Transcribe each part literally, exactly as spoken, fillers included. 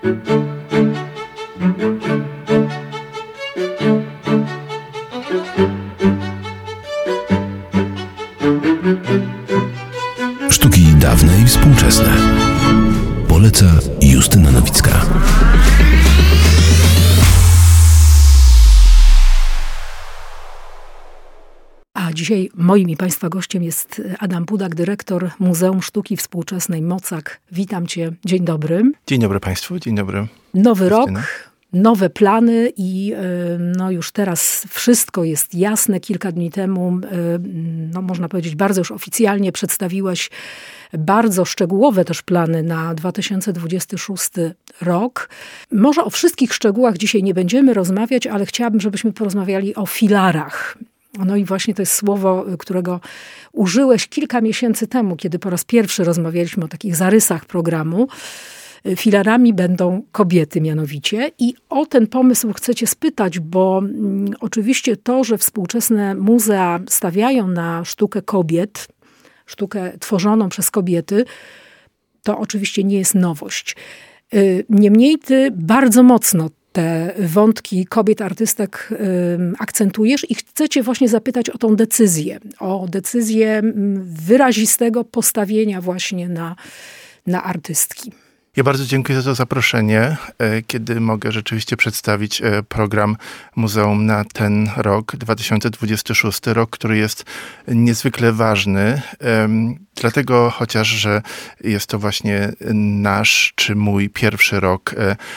Sztuki dawne i współczesne. Poleca Justyna Nowicka. A dzisiaj moim i Państwa gościem jest Adam Pudak, dyrektor Muzeum Sztuki Współczesnej Mocak. Witam Cię. Dzień dobry. Dzień dobry Państwu. Dzień dobry. Nowy Justyna. rok, nowe plany i no już teraz wszystko jest jasne. Kilka dni temu, no można powiedzieć, bardzo już oficjalnie przedstawiłeś bardzo szczegółowe też plany na dwa tysiące dwudziesty szósty rok. Może o wszystkich szczegółach dzisiaj nie będziemy rozmawiać, ale chciałabym, żebyśmy porozmawiali o filarach. No i właśnie to jest słowo, którego użyłeś kilka miesięcy temu, kiedy po raz pierwszy rozmawialiśmy o takich zarysach programu. Filarami będą kobiety mianowicie. I o ten pomysł chcę cię spytać, bo mm, oczywiście to, że współczesne muzea stawiają na sztukę kobiet, sztukę tworzoną przez kobiety, to oczywiście nie jest nowość. Niemniej ty bardzo mocno te wątki kobiet artystek y, akcentujesz i chcę cię właśnie zapytać o tą decyzję, o decyzję wyrazistego postawienia właśnie na, na artystki. Ja bardzo dziękuję za to zaproszenie, kiedy mogę rzeczywiście przedstawić program muzeum na ten rok, dwa tysiące dwudziesty szósty rok, który jest niezwykle ważny. Dlatego chociaż, że jest to właśnie nasz czy mój pierwszy rok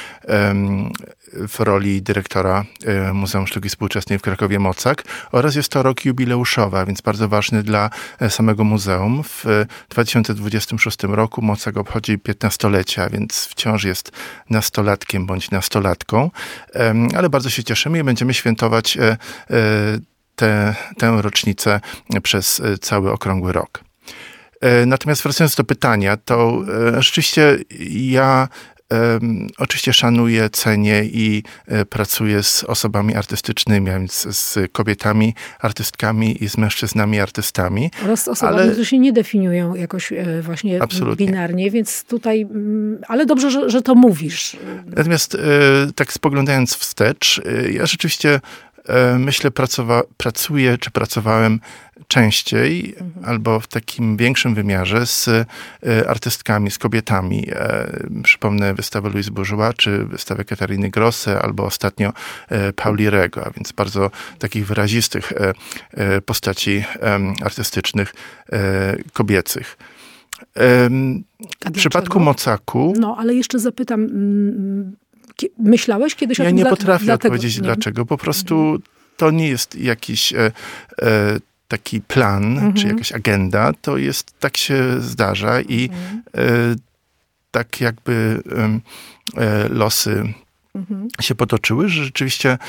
w roli dyrektora Muzeum Sztuki Współczesnej w Krakowie Mocak oraz jest to rok jubileuszowy, a więc bardzo ważny dla samego muzeum. W dwa tysiące dwudziestym szóstym roku Mocak obchodzi piętnastolecie, a więc wciąż jest nastolatkiem bądź nastolatką, ale bardzo się cieszymy i będziemy świętować tę, tę rocznicę przez cały okrągły rok. Natomiast wracając do pytania, to rzeczywiście ja Um, oczywiście szanuję, cenię i e, pracuję z osobami artystycznymi, a więc z kobietami artystkami i z mężczyznami artystami. Oraz z osobami, ale... które się nie definiują jakoś e, właśnie Absolutnie. binarnie, więc tutaj, m, ale dobrze, że, że to mówisz. Natomiast e, tak spoglądając wstecz, e, ja rzeczywiście e, myślę, pracowa- pracuję, czy pracowałem częściej, mhm. albo w takim większym wymiarze z e, artystkami, z kobietami. E, przypomnę wystawę Louise Bourgeois, czy wystawę Katariny Grosse, albo ostatnio e, Pauli Rego, a więc bardzo takich wyrazistych e, e, postaci e, artystycznych e, kobiecych. E, w przypadku Mocaku... No, ale jeszcze zapytam, myślałeś kiedyś o ja tym? Ja nie dla, potrafię dlatego, odpowiedzieć nie? dlaczego. Po prostu mhm. to nie jest jakiś... E, e, taki plan, mhm. czy jakaś agenda, to jest, tak się zdarza i mhm. e, tak jakby e, losy mhm. się potoczyły, że rzeczywiście e,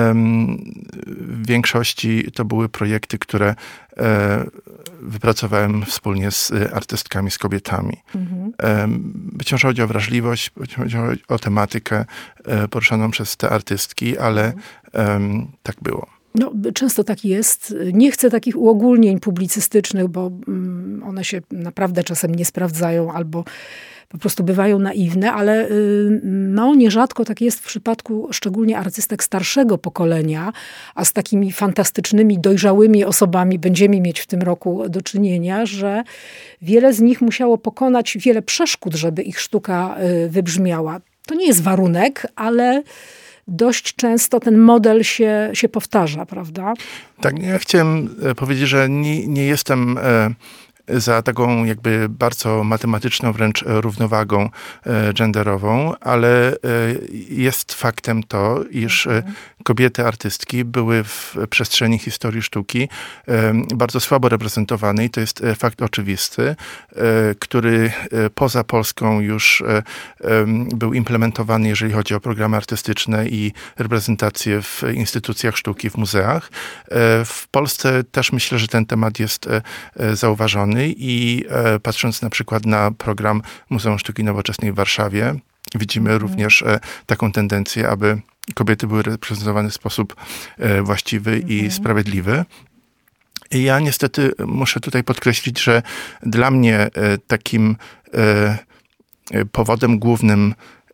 w większości to były projekty, które e, wypracowałem wspólnie z artystkami, z kobietami. Mhm. E, być może chodzi o wrażliwość, być może chodzi o tematykę e, poruszoną przez te artystki, ale mhm. e, tak było. No, często tak jest. Nie chcę takich uogólnień publicystycznych, bo one się naprawdę czasem nie sprawdzają albo po prostu bywają naiwne, ale no nierzadko tak jest w przypadku szczególnie artystek starszego pokolenia, a z takimi fantastycznymi, dojrzałymi osobami będziemy mieć w tym roku do czynienia, że wiele z nich musiało pokonać wiele przeszkód, żeby ich sztuka wybrzmiała. To nie jest warunek, ale dość często ten model się, się powtarza, prawda? Tak, ja chciałem powiedzieć, że nie, nie jestem za taką jakby bardzo matematyczną wręcz równowagą genderową, ale jest faktem to, iż mhm. kobiety artystki były w przestrzeni historii sztuki bardzo słabo reprezentowane i to jest fakt oczywisty, który poza Polską już był implementowany, jeżeli chodzi o programy artystyczne i reprezentację w instytucjach sztuki, w muzeach. W Polsce też myślę, że ten temat jest zauważony i patrząc na przykład na program Muzeum Sztuki Nowoczesnej w Warszawie, widzimy mhm. również taką tendencję, aby kobiety były reprezentowane w sposób właściwy mhm. i sprawiedliwy. I ja niestety muszę tutaj podkreślić, że dla mnie takim powodem głównym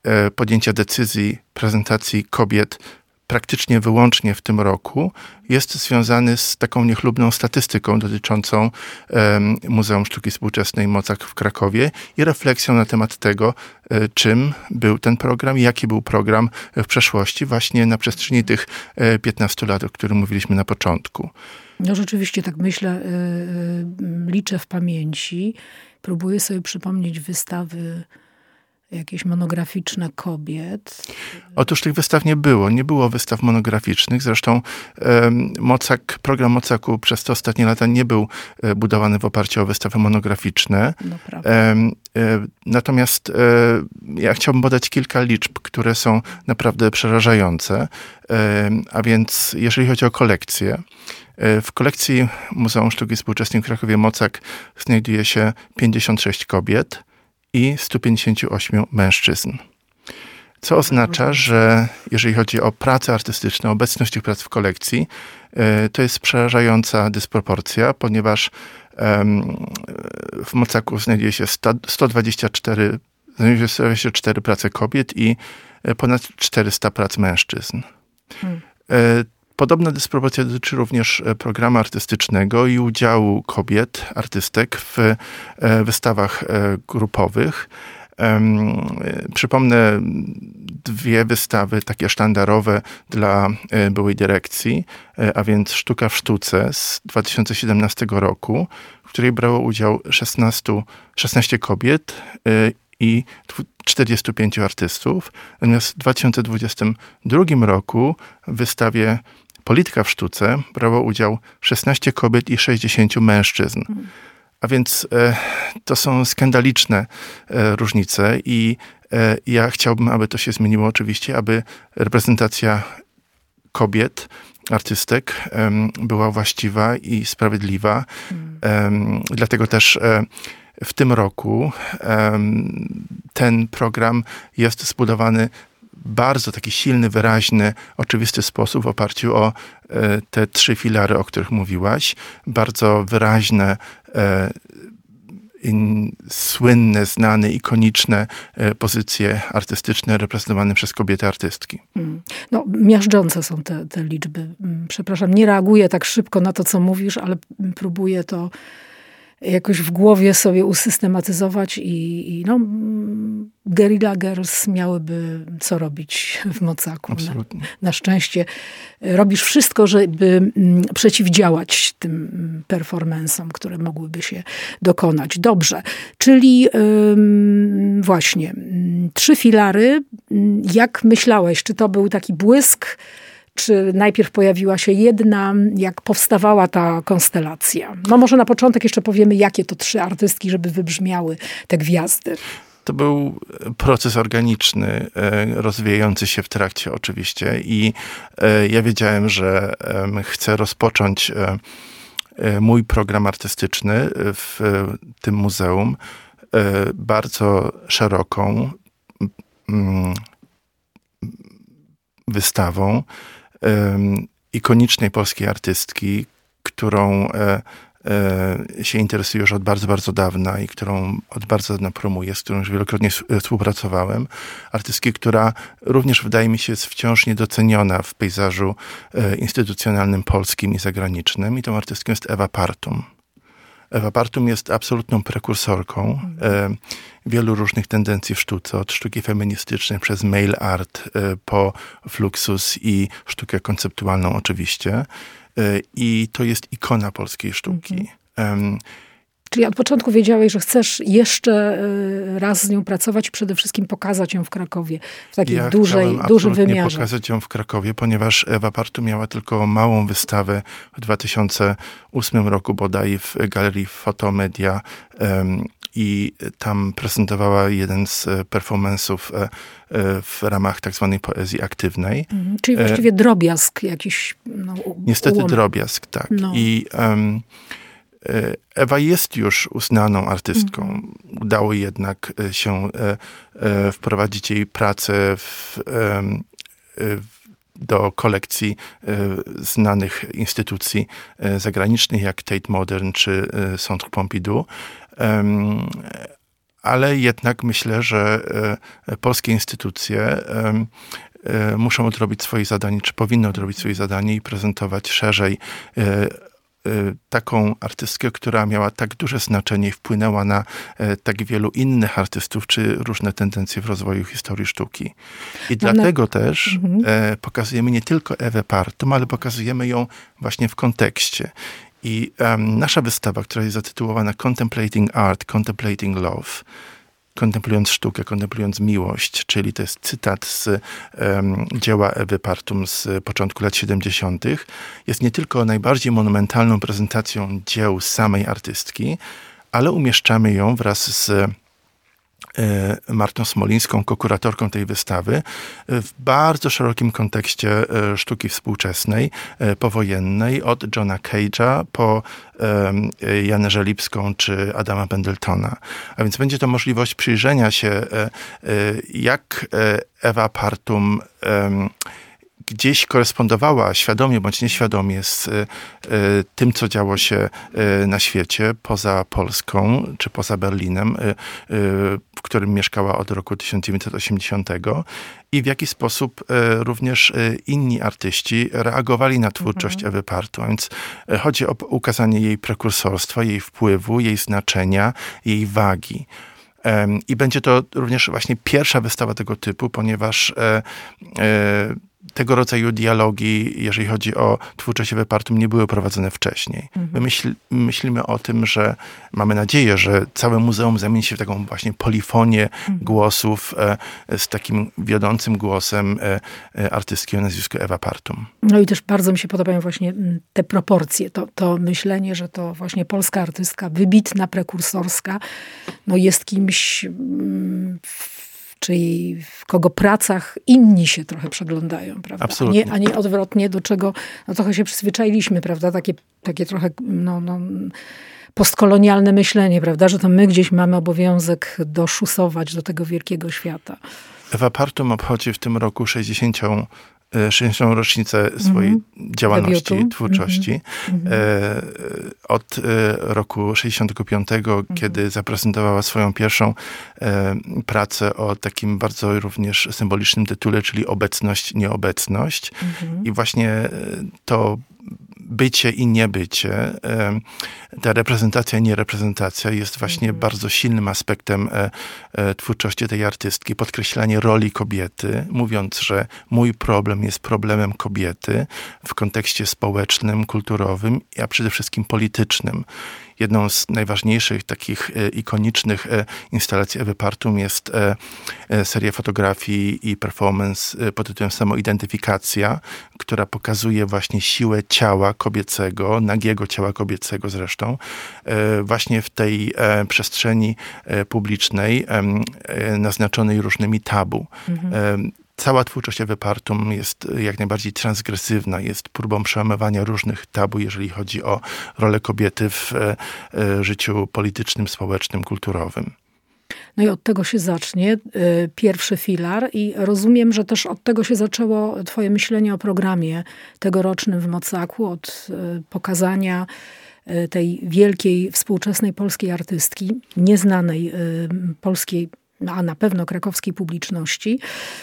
podjęcia decyzji prezentacji kobiet praktycznie wyłącznie w tym roku jest związany z taką niechlubną statystyką dotyczącą um, Muzeum Sztuki Współczesnej Mocak w Krakowie i refleksją na temat tego, e, czym był ten program i jaki był program w przeszłości właśnie na przestrzeni tych e, piętnastu lat, o których mówiliśmy na początku. No rzeczywiście, tak myślę, yy, yy, liczę w pamięci. Próbuję sobie przypomnieć wystawy jakieś monograficzne kobiet. Otóż tych wystaw nie było. Nie było wystaw monograficznych. Zresztą e, Mocak, program Mocaku przez te ostatnie lata nie był e, budowany w oparciu o wystawy monograficzne. No, prawda. E, e, natomiast e, ja chciałbym podać kilka liczb, które są naprawdę przerażające. E, a więc jeżeli chodzi o kolekcję, w kolekcji Muzeum Sztuki Współczesnej w Krakowie Mocak znajduje się pięćdziesiąt sześć kobiet i sto pięćdziesiąt osiem mężczyzn. Co oznacza, że jeżeli chodzi o prace artystyczne, obecność tych prac w kolekcji, to jest przerażająca dysproporcja, ponieważ w Mocaku znajduje się sto dwadzieścia cztery, znajduje się sto dwadzieścia cztery prace kobiet i ponad czterysta prac mężczyzn. Hmm. Podobna dysproporcja dotyczy również programu artystycznego i udziału kobiet, artystek w wystawach grupowych. Przypomnę dwie wystawy takie sztandarowe dla byłej dyrekcji, a więc Sztuka w sztuce z dwa tysiące siedemnastego roku, w której brało udział szesnaście, szesnaście kobiet i czterdziestu pięciu artystów. Natomiast w dwa tysiące dwudziestym drugim roku w wystawie Polityka w sztuce brało udział szesnaście kobiet i sześćdziesięciu mężczyzn. A więc e, to są skandaliczne e, różnice i e, ja chciałbym, aby to się zmieniło oczywiście, aby reprezentacja kobiet, artystek e, była właściwa i sprawiedliwa. E, dlatego też e, w tym roku e, ten program jest zbudowany bardzo taki silny, wyraźny, oczywisty sposób w oparciu o e, te trzy filary, o których mówiłaś. Bardzo wyraźne, e, in, słynne, znane, ikoniczne e, pozycje artystyczne reprezentowane przez kobiety artystki. Hmm. No, miażdżące są te, te liczby. Przepraszam, nie reaguję tak szybko na to, co mówisz, ale próbuję to jakoś w głowie sobie usystematyzować i, i no, Guerrilla Girls miałyby co robić w Mocaku. Absolutnie. Na, na szczęście robisz wszystko, żeby przeciwdziałać tym performanceom, które mogłyby się dokonać. Dobrze, czyli ym, właśnie trzy filary. Jak myślałeś, czy to był taki błysk, czy najpierw pojawiła się jedna, jak powstawała ta konstelacja? No może na początek jeszcze powiemy, jakie to trzy artystki, żeby wybrzmiały te gwiazdy. To był proces organiczny, rozwijający się w trakcie oczywiście i ja wiedziałem, że chcę rozpocząć mój program artystyczny w tym muzeum bardzo szeroką wystawą ikonicznej polskiej artystki, którą e, e, się interesuję już od bardzo, bardzo dawna i którą od bardzo dawna promuję, z którą już wielokrotnie współpracowałem. Artystki, która również wydaje mi się jest wciąż niedoceniona w pejzażu e, instytucjonalnym polskim i zagranicznym. I tą artystką jest Ewa Partum. Ewa Partum jest absolutną prekursorką e, wielu różnych tendencji w sztuce, od sztuki feministycznej przez mail art e, po fluxus i sztukę konceptualną oczywiście. E, I to jest ikona polskiej sztuki. Mhm. E, Czyli od początku wiedziałeś, że chcesz jeszcze raz z nią pracować i przede wszystkim pokazać ją w Krakowie w takiej ja dużej, dużym wymiarze. pokazać ją w Krakowie, ponieważ Ewa Partum miała tylko małą wystawę w dwa tysiące ósmym roku bodaj w Galerii Fotomedia um, i tam prezentowała jeden z performance'ów w ramach tak zwanej poezji aktywnej. Mhm, czyli właściwie drobiazg jakiś. No, Niestety ułom. drobiazg, tak. No. I um, Ewa jest już uznaną artystką. Mhm. Udało jednak się e, e, wprowadzić jej pracę w, e, do kolekcji e, znanych instytucji e, zagranicznych, jak Tate Modern czy e, Centre Pompidou. E, ale jednak myślę, że polskie instytucje muszą odrobić swoje zadanie, czy powinny odrobić swoje zadanie i prezentować szerzej taką artystkę, która miała tak duże znaczenie i wpłynęła na tak wielu innych artystów, czy różne tendencje w rozwoju historii sztuki. I no dlatego no. też mhm. pokazujemy nie tylko Ewę Partum, ale pokazujemy ją właśnie w kontekście. I um, nasza wystawa, która jest zatytułowana Contemplating Art, Contemplating Love, kontemplując sztukę, kontemplując miłość, czyli to jest cytat z um, dzieła Ewy Partum z początku lat siedemdziesiątych, jest nie tylko najbardziej monumentalną prezentacją dzieł samej artystki, ale umieszczamy ją wraz z Martą Smolińską, kokuratorką tej wystawy, w bardzo szerokim kontekście sztuki współczesnej, powojennej, od Johna Cage'a po Janę Żelibską czy Adama Pendletona. A więc będzie to możliwość przyjrzenia się, jak Ewa Partum gdzieś korespondowała świadomie bądź nieświadomie z y, y, tym, co działo się y, na świecie, poza Polską czy poza Berlinem, y, y, w którym mieszkała od roku tysiąc dziewięćset osiemdziesiątego i w jaki sposób y, również y, inni artyści reagowali na twórczość mhm. Ewy Partum. A więc y, chodzi o ukazanie jej prekursorstwa, jej wpływu, jej znaczenia, jej wagi. Um, I będzie to również właśnie pierwsza wystawa tego typu, ponieważ e, e, tego rodzaju dialogi, jeżeli chodzi o twórczość Ewy Partum, nie były prowadzone wcześniej. Mhm. My myśl, myślimy o tym, że mamy nadzieję, że całe muzeum zamieni się w taką właśnie polifonię mhm. głosów e, z takim wiodącym głosem e, e, artystki o nazwisku Ewa Partum. No i też bardzo mi się podobają właśnie te proporcje, to, to myślenie, że to właśnie polska artystka, wybitna, prekursorska, no jest kimś, czyli w kogo pracach inni się trochę przeglądają, prawda? Absolutnie. A nie, a nie odwrotnie, do czego no trochę się przyzwyczailiśmy, prawda? Takie, takie trochę no, no, postkolonialne myślenie, prawda? Że to my gdzieś mamy obowiązek doszusować do tego wielkiego świata. Ewa Partum obchodzi w tym roku sześćdziesiątą sześćdziesiątą rocznicę swojej mm-hmm. działalności, Debiutu. twórczości. Mm-hmm. E, od e, roku sześćdziesiątego piątego, mm-hmm. kiedy zaprezentowała swoją pierwszą e, pracę o takim bardzo również symbolicznym tytule, czyli Obecność, Nieobecność. Mm-hmm. I właśnie to bycie i niebycie, ta reprezentacja i niereprezentacja jest właśnie mhm. bardzo silnym aspektem twórczości tej artystki. Podkreślanie roli kobiety, mówiąc, że mój problem jest problemem kobiety w kontekście społecznym, kulturowym, a przede wszystkim politycznym. Jedną z najważniejszych takich e, ikonicznych e, instalacji Ewy Partum jest e, e, seria fotografii i performance e, pod tytułem Samoidentyfikacja, która pokazuje właśnie siłę ciała kobiecego, nagiego ciała kobiecego zresztą, e, właśnie w tej e, przestrzeni e, publicznej e, naznaczonej różnymi tabu. Mhm. E, Cała twórczość Ewy Partum jest jak najbardziej transgresywna, jest próbą przełamywania różnych tabu, jeżeli chodzi o rolę kobiety w e, e, życiu politycznym, społecznym, kulturowym. No i od tego się zacznie y, pierwszy filar i rozumiem, że też od tego się zaczęło twoje myślenie o programie tegorocznym w Mocaku, od y, pokazania y, tej wielkiej, współczesnej polskiej artystki, nieznanej y, polskiej, a na pewno krakowskiej publiczności.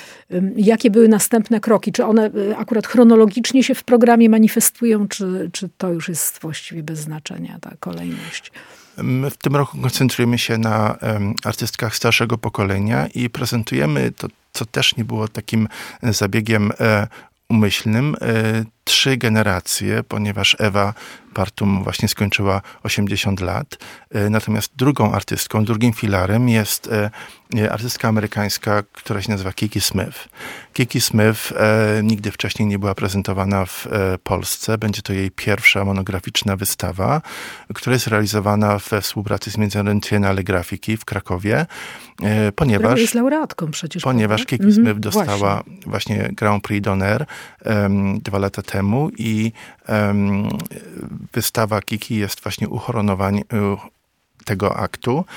Jakie były następne kroki? Czy one akurat chronologicznie się w programie manifestują, czy, czy to już jest właściwie bez znaczenia, ta kolejność? My w tym roku koncentrujemy się na um, artystkach starszego pokolenia i prezentujemy to, co też nie było takim zabiegiem e, umyślnym, e, trzy generacje, ponieważ Ewa Partum właśnie skończyła osiemdziesiąt lat. Natomiast drugą artystką, drugim filarem jest artystka amerykańska, która się nazywa Kiki Smith. Kiki Smith e, nigdy wcześniej nie była prezentowana w e, Polsce. Będzie to jej pierwsza monograficzna wystawa, która jest realizowana we współpracy z Międzynarodowym Triennale Grafiki w Krakowie, e, ponieważ... Która jest laureatką przecież. Ponieważ Kiki Smith mm-hmm, dostała właśnie. właśnie Grand Prix d'Honneur um, dwa lata temu i um, wystawa Kiki jest właśnie uhonorowaniem tego aktu.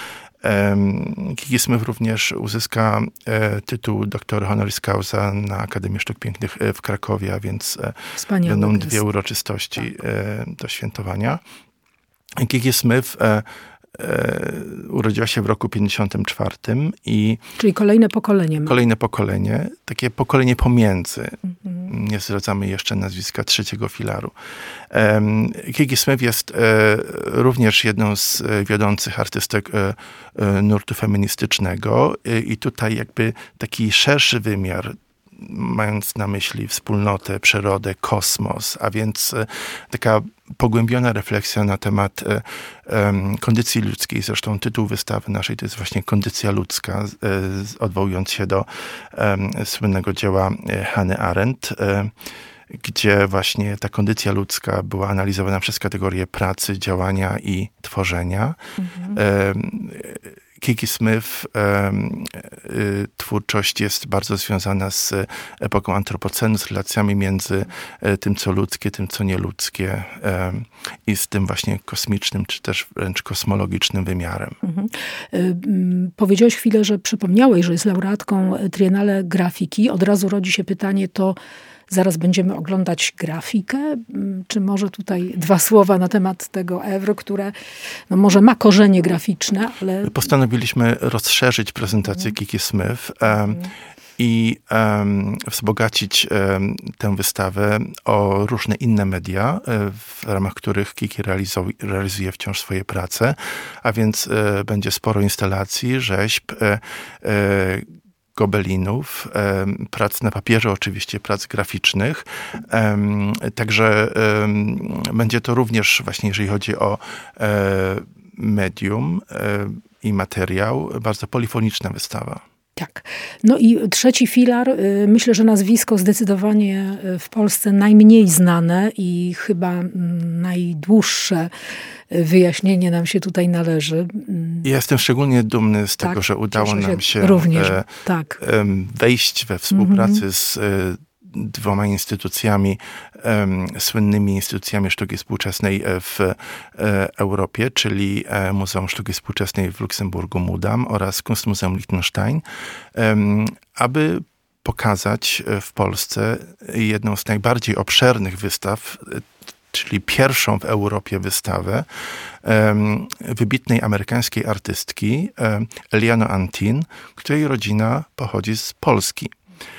Kiki Smith również uzyska e, tytuł doktor honoris causa na Akademii Sztuk Pięknych w Krakowie, a więc e, będą dwie uroczystości tak. e, do świętowania. Kiki Smith e, urodziła się w roku pięćdziesiątym czwartym i... Czyli kolejne pokolenie. Kolejne pokolenie, takie pokolenie pomiędzy. Mhm. Nie zdradzamy jeszcze nazwiska trzeciego filaru. Um, Kiki Smith jest e, również jedną z wiodących artystek e, e, nurtu feministycznego e, i tutaj jakby taki szerszy wymiar, mając na myśli wspólnotę, przyrodę, kosmos, a więc e, taka pogłębiona refleksja na temat e, e, kondycji ludzkiej. Zresztą tytuł wystawy naszej to jest właśnie Kondycja ludzka, e, odwołując się do e, słynnego dzieła Hannah Arendt, e, gdzie właśnie ta kondycja ludzka była analizowana przez kategorie pracy, działania i tworzenia. Mhm. E, Kiki Smith e, y, twórczość jest bardzo związana z epoką antropocenu, z relacjami między e, tym, co ludzkie, tym, co nieludzkie e, i z tym właśnie kosmicznym, czy też wręcz kosmologicznym wymiarem. Mhm. Y, powiedziałeś chwilę, że przypomniałeś, że jest laureatką Triennale Grafiki. Od razu rodzi się pytanie, to zaraz będziemy oglądać grafikę. Czy może tutaj dwa słowa na temat tego oeuvre, które no może ma korzenie graficzne, ale... Postanowiliśmy rozszerzyć prezentację mm. Kiki Smith um, mm. i um, wzbogacić um, tę wystawę o różne inne media, w ramach których Kiki realizu- realizuje wciąż swoje prace, a więc e, będzie sporo instalacji, rzeźb, e, e, gobelinów, prac na papierze oczywiście, prac graficznych. Także będzie to również właśnie, jeżeli chodzi o medium i materiał, bardzo polifoniczna wystawa. Tak. No i trzeci filar, myślę, że nazwisko zdecydowanie w Polsce najmniej znane i chyba najdłuższe wyjaśnienie nam się tutaj należy. Ja jestem szczególnie dumny z tak, tego, że udało nam się, również, e, tak. wejść we współpracy mm-hmm. z e, dwoma instytucjami, um, słynnymi instytucjami sztuki współczesnej w e, Europie, czyli e, Muzeum Sztuki Współczesnej w Luksemburgu MUDAM oraz Kunstmuseum Liechtenstein, um, aby pokazać w Polsce jedną z najbardziej obszernych wystaw, czyli pierwszą w Europie wystawę um, wybitnej amerykańskiej artystki um, Eliane Antin, której rodzina pochodzi z Polski.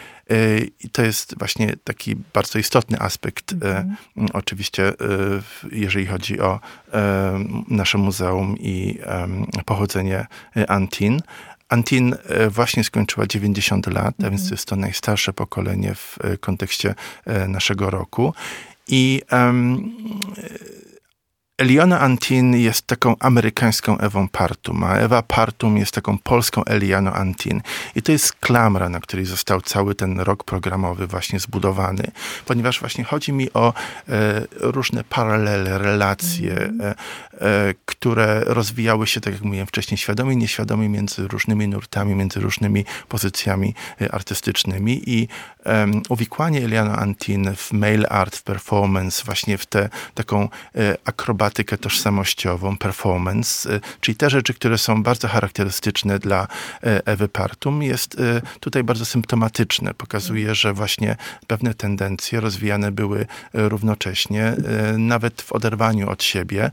I to jest właśnie taki bardzo istotny aspekt, mm. e, oczywiście, e, jeżeli chodzi o e, nasze muzeum i e, pochodzenie Antin. Antin właśnie skończyła dziewięćdziesiąt lat, mm. a więc jest to najstarsze pokolenie w kontekście naszego roku. I um, Eliane Antin jest taką amerykańską Ewą Partum, a Ewa Partum jest taką polską Elianą Antin. I to jest klamra, na której został cały ten rok programowy właśnie zbudowany, ponieważ właśnie chodzi mi o e, różne paralele, relacje, mm. e, e, które rozwijały się, tak jak mówiłem wcześniej, świadomie i nieświadomie między różnymi nurtami, między różnymi pozycjami e, artystycznymi i e, uwikłanie Eliane Antin w mail art, w performance, właśnie w tę taką e, akrobatykę tożsamościową, performance, czyli te rzeczy, które są bardzo charakterystyczne dla Ewy Partum, jest tutaj bardzo symptomatyczne. Pokazuje, że właśnie pewne tendencje rozwijane były równocześnie, nawet w oderwaniu od siebie.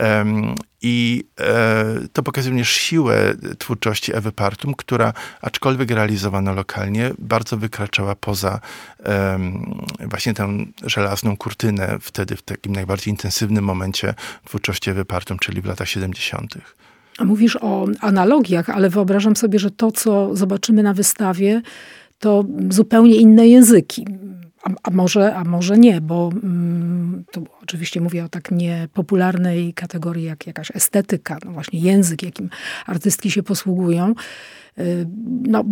I e, to pokazuje również siłę twórczości Ewy Partum, która, aczkolwiek realizowana lokalnie, bardzo wykraczała poza e, właśnie tę żelazną kurtynę wtedy, w takim najbardziej intensywnym momencie twórczości Ewy Partum, czyli w latach siedemdziesiątych. Mówisz o analogiach, ale wyobrażam sobie, że to, co zobaczymy na wystawie, to zupełnie inne języki. A, a, może, a może nie, bo mm, to oczywiście mówię o tak niepopularnej kategorii jak jakaś estetyka, no właśnie język, jakim artystki się posługują. Yy, no,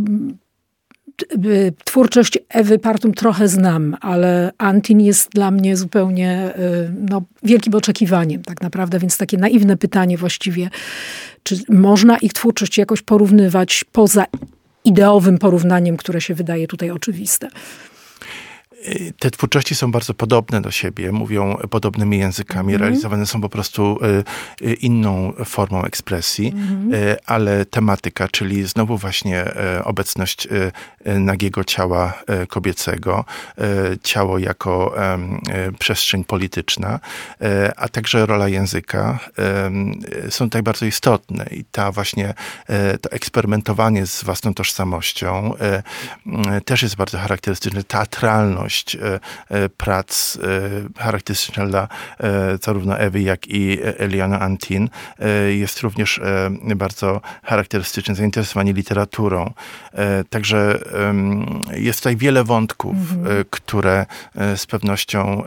yy, twórczość Ewy Partum trochę znam, ale Antin jest dla mnie zupełnie yy, no, wielkim oczekiwaniem tak naprawdę, więc takie naiwne pytanie właściwie, czy można ich twórczość jakoś porównywać poza ideowym porównaniem, które się wydaje tutaj oczywiste? te twórczości są bardzo podobne do siebie, mówią podobnymi językami, mm. realizowane są po prostu inną formą ekspresji, mm. ale tematyka, czyli znowu właśnie obecność nagiego ciała kobiecego, ciało jako przestrzeń polityczna, a także rola języka są tutaj bardzo istotne i ta właśnie to eksperymentowanie z własną tożsamością też jest bardzo charakterystyczne. Teatralność prac charakterystyczna dla zarówno Ewy, jak i Eliana Antin jest również bardzo charakterystyczne. Zainteresowanie literaturą. Także jest tutaj wiele wątków, mm-hmm. które z pewnością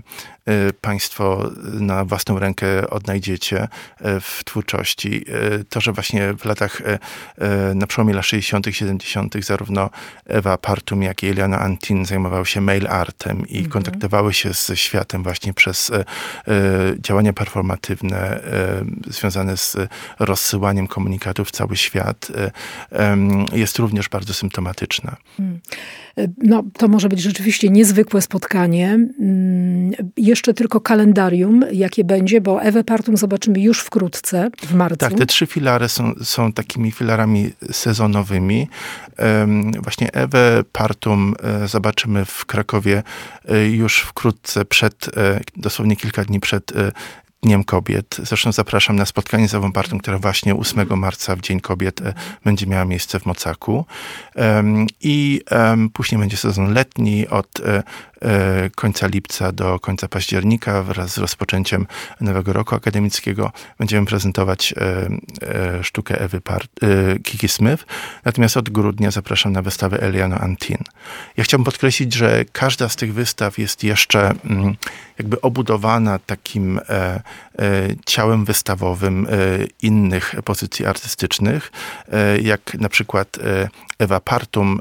państwo na własną rękę odnajdziecie w twórczości. To, że właśnie w latach, na przełomie lat sześćdziesiątych, siedemdziesiątych zarówno Ewa Partum, jak i Eliana Antin zajmowały się mail artem i mm-hmm. kontaktowały się ze światem właśnie przez działania performatywne związane z rozsyłaniem komunikatów w cały świat, jest również bardzo symptomatyczna. Hmm. No, to może być rzeczywiście niezwykłe spotkanie. Jeszcze tylko kalendarium, jakie będzie, bo Ewę Partum zobaczymy już wkrótce, w marcu. Tak, te trzy filary są, są takimi filarami sezonowymi. Właśnie Ewę Partum zobaczymy w Krakowie już wkrótce, przed, dosłownie kilka dni przed Dniem Kobiet. Zresztą zapraszam na spotkanie z Ewą Partum, które właśnie ósmego marca w Dzień Kobiet będzie miała miejsce w Mocaku. I później będzie sezon letni od końca lipca do końca października wraz z rozpoczęciem nowego roku akademickiego. Będziemy prezentować sztukę Ewy Part- Kiki Smith. Natomiast od grudnia zapraszam na wystawę Eliana Antin. Ja chciałbym podkreślić, że każda z tych wystaw jest jeszcze jakby obudowana takim ciałem wystawowym innych pozycji artystycznych, jak na przykład Ewa Partum,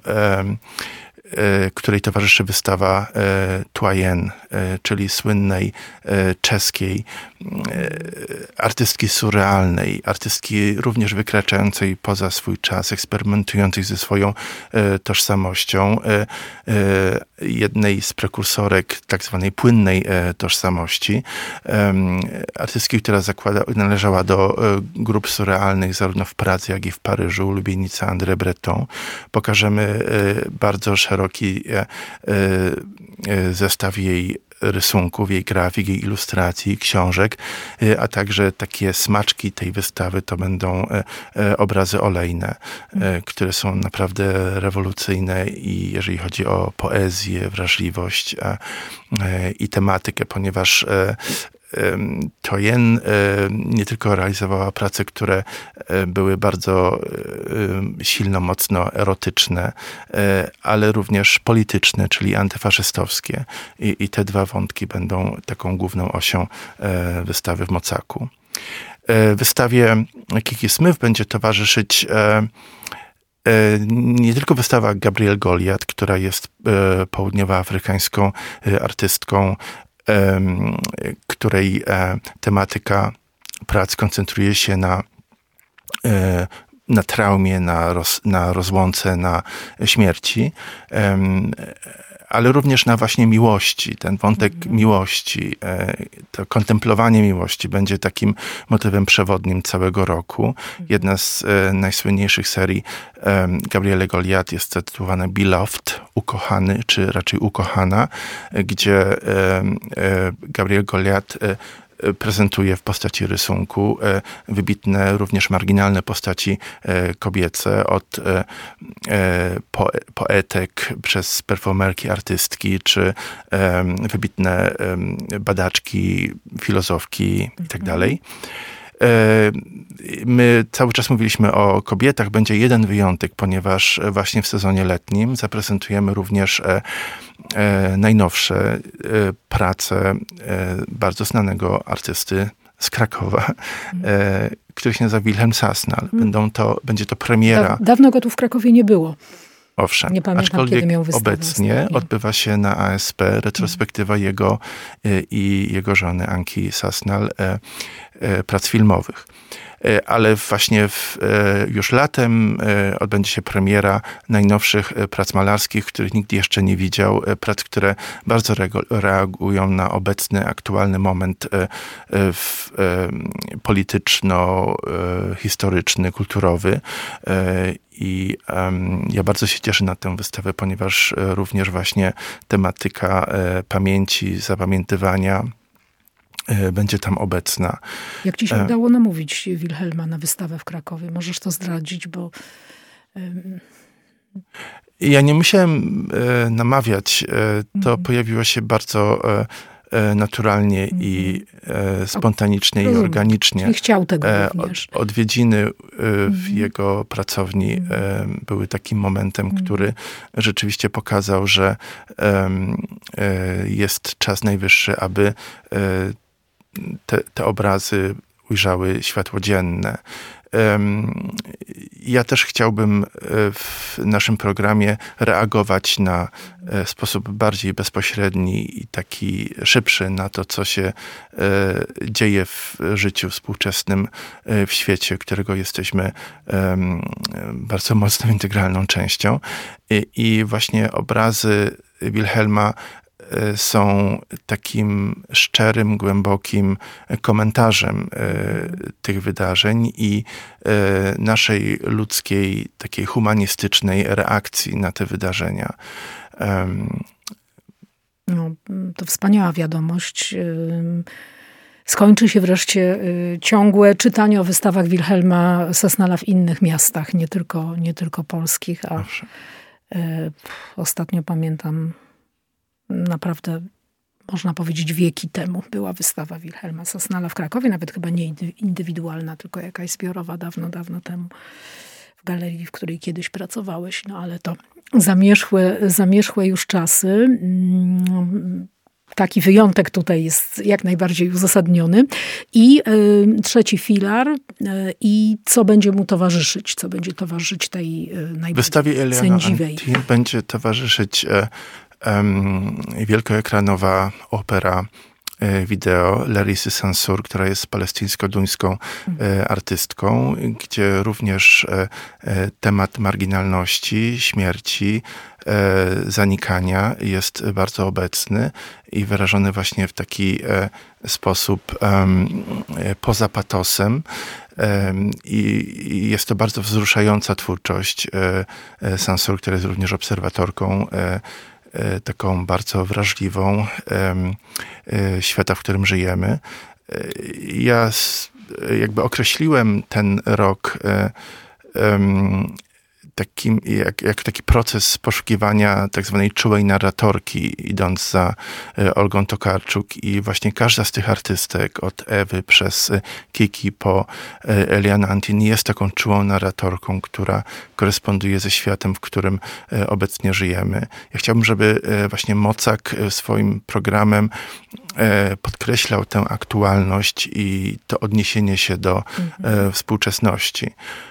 której towarzyszy wystawa Tuayen, czyli słynnej czeskiej artystki surrealnej, artystki również wykraczającej poza swój czas, eksperymentującej ze swoją tożsamością, jednej z prekursorek tak zwanej płynnej tożsamości. Artystki, która zakłada, należała do grup surrealnych zarówno w Pradze, jak i w Paryżu, ulubienicy André Breton. Pokażemy bardzo szeroki zestaw jej rysunków, jej grafik, jej ilustracji, książek, a także takie smaczki tej wystawy to będą obrazy olejne, które są naprawdę rewolucyjne i jeżeli chodzi o poezję, wrażliwość i tematykę, ponieważ Tuayen nie tylko realizowała prace, które były bardzo silno, mocno erotyczne, ale również polityczne, czyli antyfaszystowskie. I, i te dwa wątki będą taką główną osią wystawy w Mocaku. Wystawie Kiki Smith będzie towarzyszyć nie tylko wystawa Gabrielle Goliath, która jest południowoafrykańską artystką, której tematyka prac koncentruje się na, na traumie, na, roz, na rozłące, na śmierci, ale również na właśnie miłości. Ten wątek mm. miłości, to kontemplowanie miłości będzie takim motywem przewodnim całego roku. Mm. Jedna z najsłynniejszych serii Gabrielle Goliath jest zatytułowana Beloved, ukochany, czy raczej ukochana, gdzie Gabrielle Goliath prezentuje w postaci rysunku wybitne, również marginalne postaci kobiece, od poetek przez performerki, artystki, czy wybitne badaczki, filozofki i tak dalej. My cały czas mówiliśmy o kobietach. Będzie jeden wyjątek, ponieważ właśnie w sezonie letnim zaprezentujemy również najnowsze prace bardzo znanego artysty z Krakowa, mm. który się nazywa Wilhelm Sassnal. Będą to, będzie to premiera. Da, dawno go tu w Krakowie nie było. Owszem, nie pamiętam, aczkolwiek kiedy miał wystawę obecnie ostatnio. Odbywa się na A S P retrospektywa mm. jego i jego żony Anki Sassnal. prac filmowych. Ale właśnie w, już latem odbędzie się premiera najnowszych prac malarskich, których nikt jeszcze nie widział. Prac, które bardzo reagują na obecny, aktualny moment polityczno-historyczny, kulturowy. I um, ja bardzo się cieszę na tę wystawę, ponieważ również właśnie tematyka pamięci, zapamiętywania będzie tam obecna. Jak ci się udało namówić Wilhelma na wystawę w Krakowie? Możesz to zdradzić, bo... Um... Ja nie musiałem e, namawiać. E, to mm. pojawiło się bardzo e, naturalnie mm. i e, spontanicznie o, i organicznie. Nie chciał tego również. Od, odwiedziny e, w mm. jego pracowni mm. e, były takim momentem, mm. który rzeczywiście pokazał, że e, e, jest czas najwyższy, aby e, Te, te obrazy ujrzały światło dzienne. Ja też chciałbym w naszym programie reagować na sposób bardziej bezpośredni i taki szybszy na to, co się dzieje w życiu współczesnym w świecie, którego jesteśmy bardzo mocno integralną częścią. I, i właśnie obrazy Wilhelma są takim szczerym, głębokim komentarzem tych wydarzeń i naszej ludzkiej, takiej humanistycznej reakcji na te wydarzenia. No, to wspaniała wiadomość. Skończy się wreszcie ciągłe czytanie o wystawach Wilhelma Sasnala w innych miastach, nie tylko, nie tylko polskich. A Owszem. Ostatnio pamiętam, naprawdę można powiedzieć wieki temu była wystawa Wilhelma Sasnala w Krakowie, nawet chyba nie indywidualna, tylko jakaś zbiorowa dawno, dawno temu w galerii, w której kiedyś pracowałeś. No ale to zamierzchłe, zamierzchłe już czasy. Taki wyjątek tutaj jest jak najbardziej uzasadniony. I y, trzeci filar y, i co będzie mu towarzyszyć, co będzie towarzyszyć tej y, najbardziej wystawie Eliana sędziwej. Antin będzie towarzyszyć y, Um, wielkoekranowa opera e, wideo Larissy Sansur, która jest palestyńsko-duńską e, artystką, gdzie również e, e, temat marginalności, śmierci, e, zanikania jest bardzo obecny i wyrażony właśnie w taki e, sposób um, e, poza patosem. I, I jest to bardzo wzruszająca twórczość e, e, Sansur, która jest również obserwatorką e, taką bardzo wrażliwą świata, w którym żyjemy. Ja jakby określiłem ten rok takim, jak, jak taki proces poszukiwania tak zwanej czułej narratorki, idąc za Olgą Tokarczuk, i właśnie każda z tych artystek, od Ewy przez Kiki po Elianę Antin, jest taką czułą narratorką, która koresponduje ze światem, w którym obecnie żyjemy. Ja chciałbym, żeby właśnie Mocak swoim programem podkreślał tę aktualność i to odniesienie się do mhm. współczesności.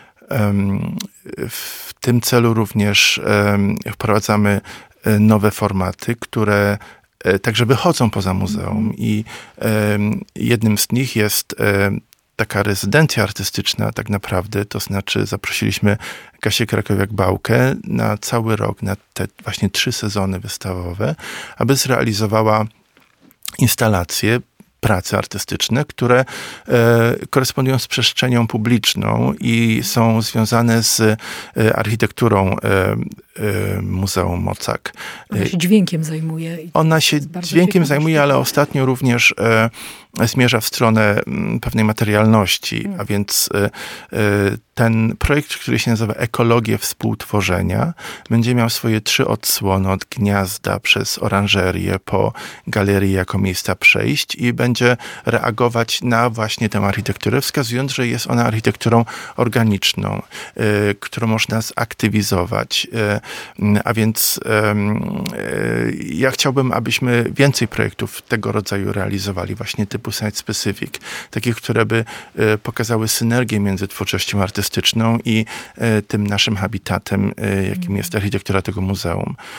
W tym celu również wprowadzamy nowe formaty, które także wychodzą poza muzeum, i jednym z nich jest taka rezydencja artystyczna tak naprawdę, to znaczy zaprosiliśmy Kasię Krakowiak-Bałkę na cały rok, na te właśnie trzy sezony wystawowe, aby zrealizowała instalacje, prace artystyczne, które e, korespondują z przestrzenią publiczną i są związane z e, architekturą e, e, Muzeum Mocak. Ona się dźwiękiem zajmuje. Ona się dźwiękiem zajmuje, ale ostatnio również e, zmierza w stronę m, pewnej materialności, hmm. a więc e, ten projekt, który się nazywa Ekologię Współtworzenia, będzie miał swoje trzy odsłony, od gniazda przez oranżerię po galerię jako miejsca przejść, i będzie reagować na właśnie tę architekturę, wskazując, że jest ona architekturą organiczną, y, którą można zaktywizować. Y, a więc y, y, ja chciałbym, abyśmy więcej projektów tego rodzaju realizowali, właśnie typu site specific, takich, które by y, pokazały synergię między twórczością artystyczną i y, tym naszym habitatem, y, jakim jest architektura tego muzeum.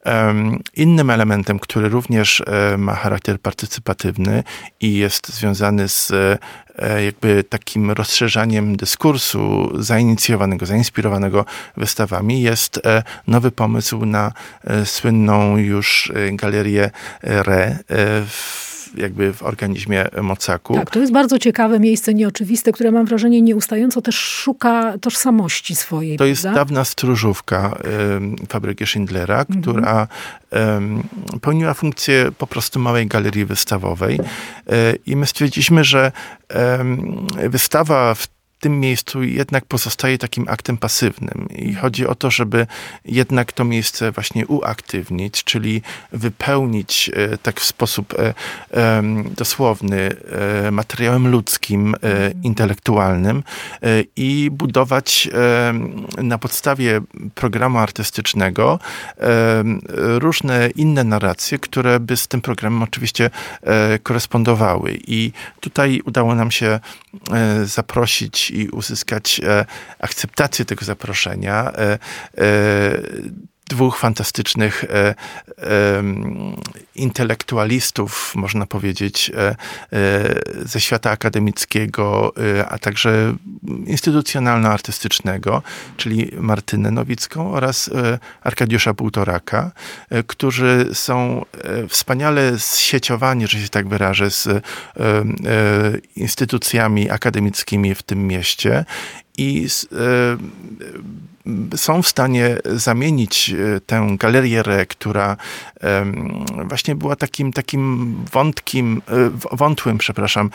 Innym elementem, który również ma charakter partycypatywny i jest związany z jakby takim rozszerzaniem dyskursu zainicjowanego, zainspirowanego wystawami, jest nowy pomysł na słynną już galerię Re w jakby w organizmie Mocaku. Tak, to jest bardzo ciekawe miejsce, nieoczywiste, które mam wrażenie nieustająco też szuka tożsamości swojej. To jest prawda? dawna stróżówka y, fabryki Schindlera, mhm. która y, pełniła funkcję po prostu małej galerii wystawowej. Y, I my stwierdziliśmy, że y, wystawa w w tym miejscu jednak pozostaje takim aktem pasywnym i chodzi o to, żeby jednak to miejsce właśnie uaktywnić, czyli wypełnić e, tak w sposób e, e, dosłowny e, materiałem ludzkim, e, intelektualnym e, i budować e, na podstawie programu artystycznego e, różne inne narracje, które by z tym programem oczywiście e, korespondowały. I tutaj udało nam się e, zaprosić i uzyskać e, akceptację tego zaproszenia e, e, dwóch fantastycznych e, e, intelektualistów, można powiedzieć, e, e, ze świata akademickiego, e, a także instytucjonalno-artystycznego, czyli Martynę Nowicką oraz e, Arkadiusza Półtoraka, e, którzy są e, wspaniale zsieciowani, że się tak wyrażę, z e, e, instytucjami akademickimi w tym mieście i e, są w stanie zamienić tę galerię Re, która właśnie była takim, takim wątkim, wątłym, przepraszam,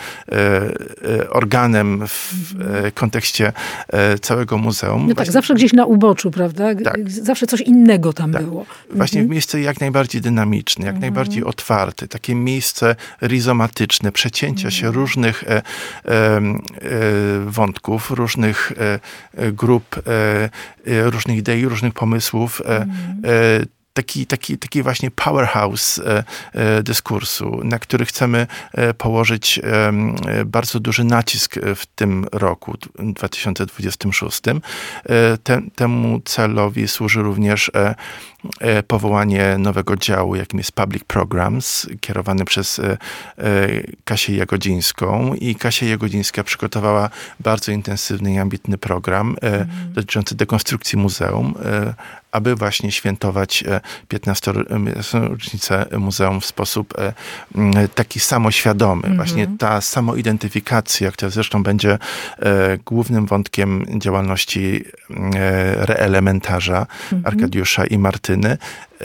organem w kontekście całego muzeum. No tak, właśnie, zawsze gdzieś na uboczu, prawda? Tak. Zawsze coś innego tam tak. było. Właśnie mhm. w miejsce jak najbardziej dynamiczne, jak mhm. najbardziej otwarte. Takie miejsce rizomatyczne, przecięcia mhm. się różnych e, e, wątków, różnych e, grup, e, różnych idei, różnych pomysłów. Mm. Taki, taki, taki właśnie powerhouse e, e, dyskursu, na który chcemy e, położyć e, bardzo duży nacisk w tym roku, dwa tysiące dwudziestym szóstym. E, te, temu celowi służy również e, e, powołanie nowego działu, jakim jest Public Programs, kierowany przez e, e, Kasię Jagodzińską. I Kasia Jagodzińska przygotowała bardzo intensywny i ambitny program e, mm. dotyczący dekonstrukcji muzeum, e, aby właśnie świętować piętnastą rocznicę muzeum w sposób taki samoświadomy. Mm-hmm. Właśnie ta samoidentyfikacja, która zresztą będzie głównym wątkiem działalności reelementarza mm-hmm. Arkadiusza i Martyny,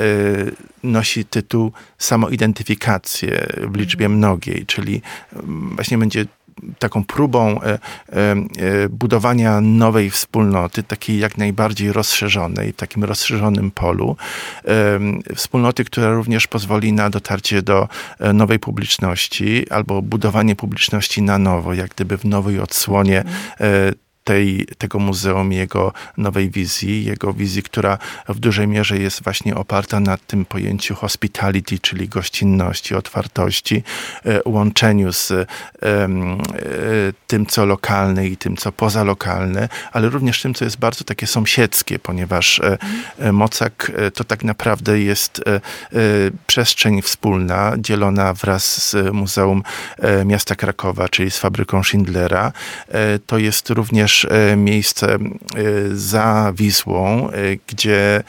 nosi tytuł Samoidentyfikację w liczbie mnogiej, czyli właśnie będzie taką próbą e, e, budowania nowej wspólnoty, takiej jak najbardziej rozszerzonej, w takim rozszerzonym polu. E, wspólnoty, która również pozwoli na dotarcie do e, nowej publiczności albo budowanie publiczności na nowo, jak gdyby w nowej odsłonie e, tej, tego muzeum, jego nowej wizji, jego wizji, która w dużej mierze jest właśnie oparta na tym pojęciu hospitality, czyli gościnności, otwartości, e, łączeniu z e, e, tym, co lokalne i tym, co pozalokalne, ale również tym, co jest bardzo takie sąsiedzkie, ponieważ e, e, Mocak e, to tak naprawdę jest e, e, przestrzeń wspólna, dzielona wraz z Muzeum e, Miasta Krakowa, czyli z fabryką Schindlera. E, to jest również miejsce za Wisłą, gdzie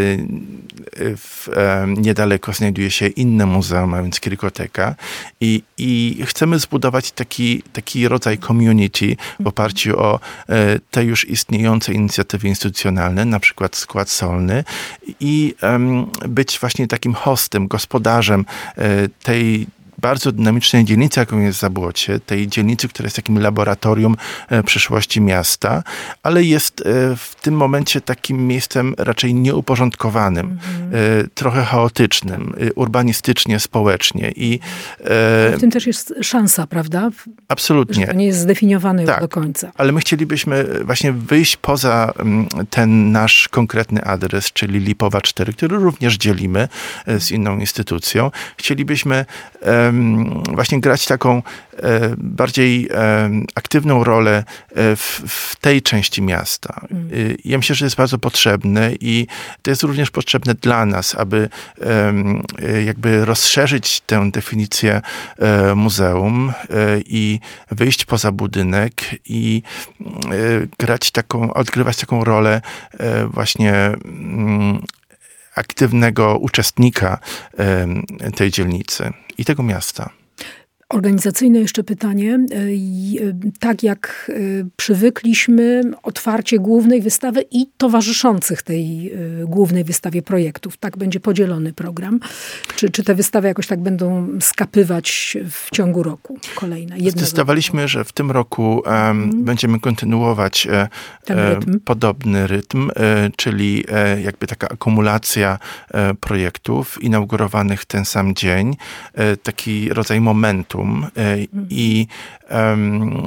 w, niedaleko znajduje się inne muzeum, a więc Kirkoteka. I, i chcemy zbudować taki, taki rodzaj community w oparciu o te już istniejące inicjatywy instytucjonalne, na przykład Skład Solny, i być właśnie takim hostem, gospodarzem tej bardzo dynamicznej dzielnicy, jaką jest Zabłocie, tej dzielnicy, która jest takim laboratorium e, przyszłości miasta, ale jest e, w tym momencie takim miejscem raczej nieuporządkowanym, mm-hmm. e, trochę chaotycznym, e, urbanistycznie, społecznie. I, e, w tym też jest szansa, prawda? Absolutnie. Że to nie jest zdefiniowane tak, już do końca. Ale my chcielibyśmy właśnie wyjść poza m, ten nasz konkretny adres, czyli Lipowa cztery, który również dzielimy e, z inną instytucją. Chcielibyśmy e, właśnie grać taką bardziej aktywną rolę w, w tej części miasta. Mm. Ja myślę, że to jest bardzo potrzebne i to jest również potrzebne dla nas, aby jakby rozszerzyć tę definicję muzeum i wyjść poza budynek i grać taką, odgrywać taką rolę właśnie aktywnego uczestnika tej dzielnicy i tego miasta. Organizacyjne jeszcze pytanie. Tak jak przywykliśmy, otwarcie głównej wystawy i towarzyszących tej głównej wystawie projektów. Tak będzie podzielony program. Czy, czy te wystawy jakoś tak będą skapywać w ciągu roku kolejne? Zdecydowaliśmy, że w tym roku um, hmm. będziemy kontynuować e, rytm. podobny rytm, e, czyli e, jakby taka akumulacja e, projektów inaugurowanych ten sam dzień. E, taki rodzaj momentu. I um,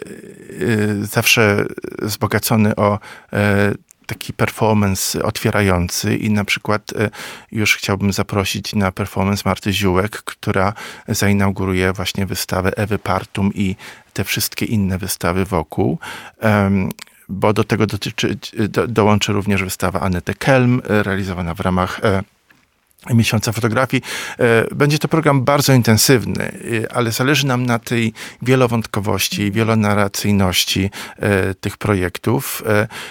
zawsze wzbogacony o taki performance otwierający i na przykład już chciałbym zaprosić na performance Marty Ziółek, która zainauguruje właśnie wystawę Ewy Partum i te wszystkie inne wystawy wokół. Um, bo do tego dotyczy, do, dołączy również wystawa Anety Kelm, realizowana w ramach Miesiąca Fotografii. Będzie to program bardzo intensywny, ale zależy nam na tej wielowątkowości, wielonarracyjności tych projektów.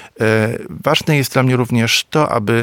Ważne jest dla mnie również to, aby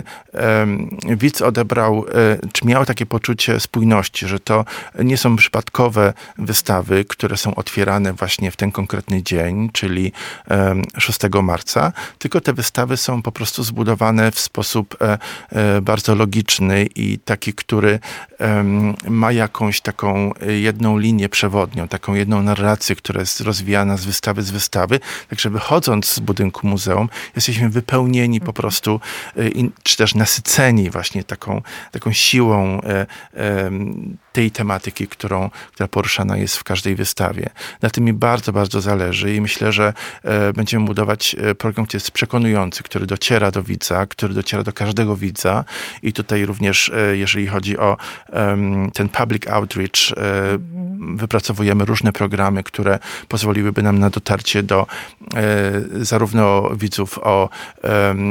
widz odebrał, czy miał takie poczucie spójności, że to nie są przypadkowe wystawy, które są otwierane właśnie w ten konkretny dzień, czyli szóstego marca, tylko te wystawy są po prostu zbudowane w sposób bardzo logiczny i taki, który um, ma jakąś taką jedną linię przewodnią, taką jedną narrację, która jest rozwijana z wystawy z wystawy. Także wychodząc z budynku muzeum, jesteśmy wypełnieni po prostu, i, czy też nasyceni właśnie taką, taką siłą e, e, tej tematyki, którą, która poruszana jest w każdej wystawie. Na tym mi bardzo, bardzo zależy i myślę, że e, będziemy budować program, który jest przekonujący, który dociera do widza, który dociera do każdego widza i tutaj również e, jeżeli chodzi o um, ten public outreach, e, wypracowujemy różne programy, które pozwoliłyby nam na dotarcie do e, zarówno widzów o e, e,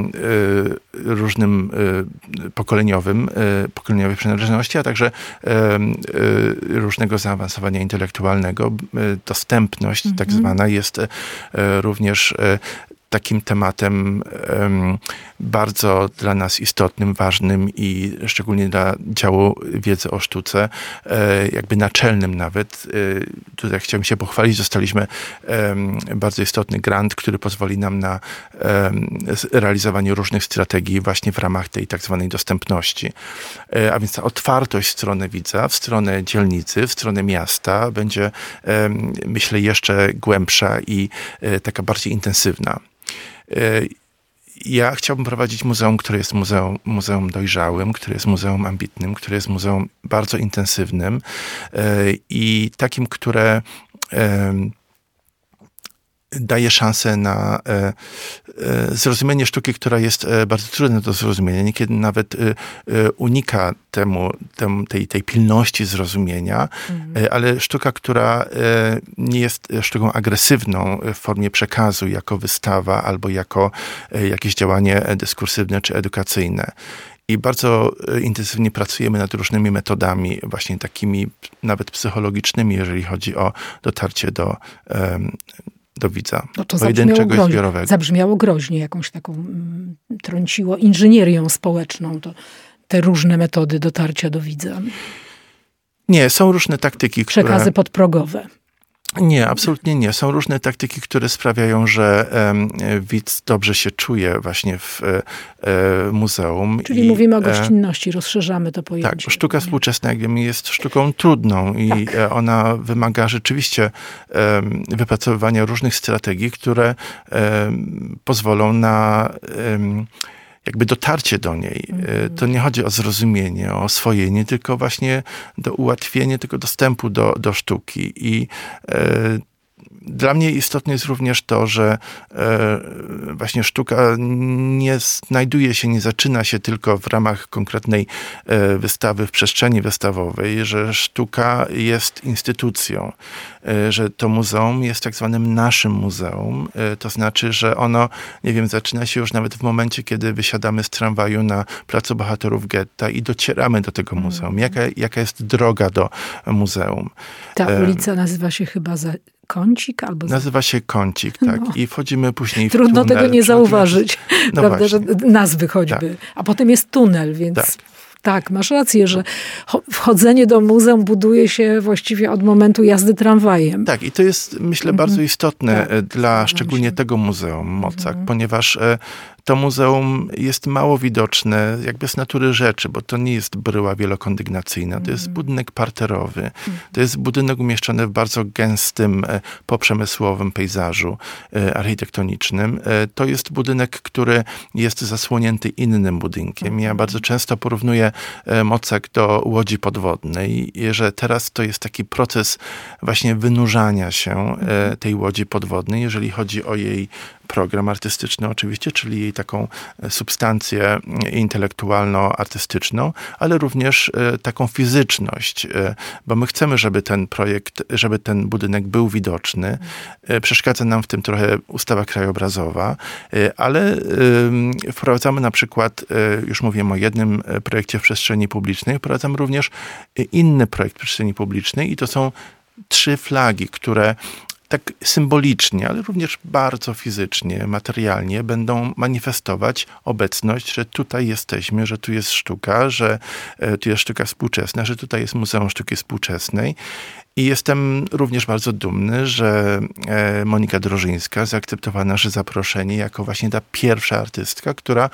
różnym e, pokoleniowym, e, pokoleniowej przynależności, a także e, e, różnego zaawansowania intelektualnego. E, dostępność mm-hmm. tak zwana jest e, również e, takim tematem um, bardzo dla nas istotnym, ważnym i szczególnie dla działu wiedzy o sztuce, e, jakby naczelnym nawet. E, tutaj chciałbym się pochwalić, dostaliśmy um, bardzo istotny grant, który pozwoli nam na um, realizowanie różnych strategii właśnie w ramach tej tak zwanej dostępności. E, a więc ta otwartość w stronę widza, w stronę dzielnicy, w stronę miasta będzie, um, myślę, jeszcze głębsza i e, taka bardziej intensywna. Ja chciałbym prowadzić muzeum, które jest muzeum, muzeum dojrzałym, które jest muzeum ambitnym, które jest muzeum bardzo intensywnym i takim, które daje szansę na e, e, zrozumienie sztuki, która jest e, bardzo trudna do zrozumienia. Niekiedy nawet e, e, unika temu, temu tej, tej pilności zrozumienia, mhm. e, ale sztuka, która e, nie jest sztuką agresywną w formie przekazu, jako wystawa albo jako e, jakieś działanie dyskursywne czy edukacyjne. I bardzo intensywnie pracujemy nad różnymi metodami, właśnie takimi nawet psychologicznymi, jeżeli chodzi o dotarcie do um, do widza. No to zabrzmiało groźnie, zabrzmiało groźnie, jakąś taką mm, trąciło inżynierią społeczną, to te różne metody dotarcia do widza. Nie, są różne taktyki, Przekazy które... podprogowe. Nie, absolutnie nie. Są różne taktyki, które sprawiają, że um, widz dobrze się czuje właśnie w e, muzeum. Czyli I, mówimy o gościnności, e, rozszerzamy to pojęcie. Tak, sztuka współczesna, jak wiemy, jest sztuką trudną i tak. ona wymaga rzeczywiście um, wypracowywania różnych strategii, które um, pozwolą na um, jakby dotarcie do niej. Mm. To nie chodzi o zrozumienie, o oswojenie, tylko właśnie do ułatwienia tego dostępu do, do sztuki. I e, Dla mnie istotne jest również to, że właśnie sztuka nie znajduje się, nie zaczyna się tylko w ramach konkretnej wystawy w przestrzeni wystawowej, że sztuka jest instytucją, że to muzeum jest tak zwanym naszym muzeum. To znaczy, że ono, nie wiem, zaczyna się już nawet w momencie, kiedy wysiadamy z tramwaju na Placu Bohaterów Getta i docieramy do tego muzeum. Jaka, jaka jest droga do muzeum? Ta ulica nazywa się chyba za Kącik? Albo Nazywa się Kącik, tak. No. I wchodzimy później w Trudno tunel. tego nie zauważyć, No prawda, że nazwy choćby. Tak. A potem jest tunel, więc... Tak. Tak, masz rację, że wchodzenie do muzeum buduje się właściwie od momentu jazdy tramwajem. Tak, i to jest, myślę, bardzo istotne tak, dla szczególnie się. tego muzeum Mocak, mhm. ponieważ to muzeum jest mało widoczne jakby z natury rzeczy, bo to nie jest bryła wielokondygnacyjna, to jest budynek parterowy, to jest budynek umieszczony w bardzo gęstym, poprzemysłowym pejzażu architektonicznym. To jest budynek, który jest zasłonięty innym budynkiem. Ja bardzo często porównuję Mocak do łodzi podwodnej, że teraz to jest taki proces właśnie wynurzania się tej łodzi podwodnej, jeżeli chodzi o jej program artystyczny oczywiście, czyli jej taką substancję intelektualno-artystyczną, ale również taką fizyczność, bo my chcemy, żeby ten projekt, żeby ten budynek był widoczny. Przeszkadza nam w tym trochę ustawa krajobrazowa, ale wprowadzamy na przykład, już mówiłem o jednym projekcie w przestrzeni publicznej, wprowadzamy również inny projekt w przestrzeni publicznej i to są trzy flagi, które tak symbolicznie, ale również bardzo fizycznie, materialnie będą manifestować obecność, że tutaj jesteśmy, że tu jest sztuka, że tu jest sztuka współczesna, że tutaj jest Muzeum Sztuki Współczesnej. I jestem również bardzo dumny, że Monika Drożyńska zaakceptowała nasze zaproszenie jako właśnie ta pierwsza artystka, która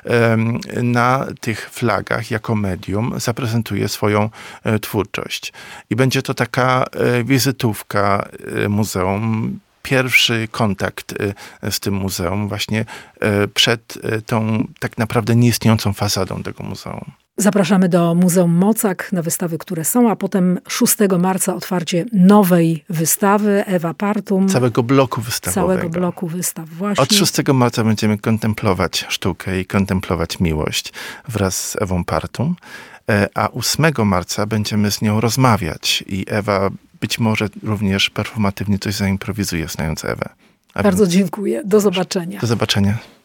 na tych flagach jako medium zaprezentuje swoją twórczość. I będzie to taka wizytówka muzeum, pierwszy kontakt z tym muzeum właśnie przed tą tak naprawdę nieistniejącą fasadą tego muzeum. Zapraszamy do Muzeum Mocak na wystawy, które są, a potem szóstego marca otwarcie nowej wystawy Ewa Partum. Całego bloku wystawowego. Całego bloku wystaw, właśnie. Od szóstego marca będziemy kontemplować sztukę i kontemplować miłość wraz z Ewą Partum, a ósmego marca będziemy z nią rozmawiać i Ewa być może również performatywnie coś zaimprowizuje, znając Ewę. A Bardzo więc... dziękuję. Do zobaczenia. Do zobaczenia.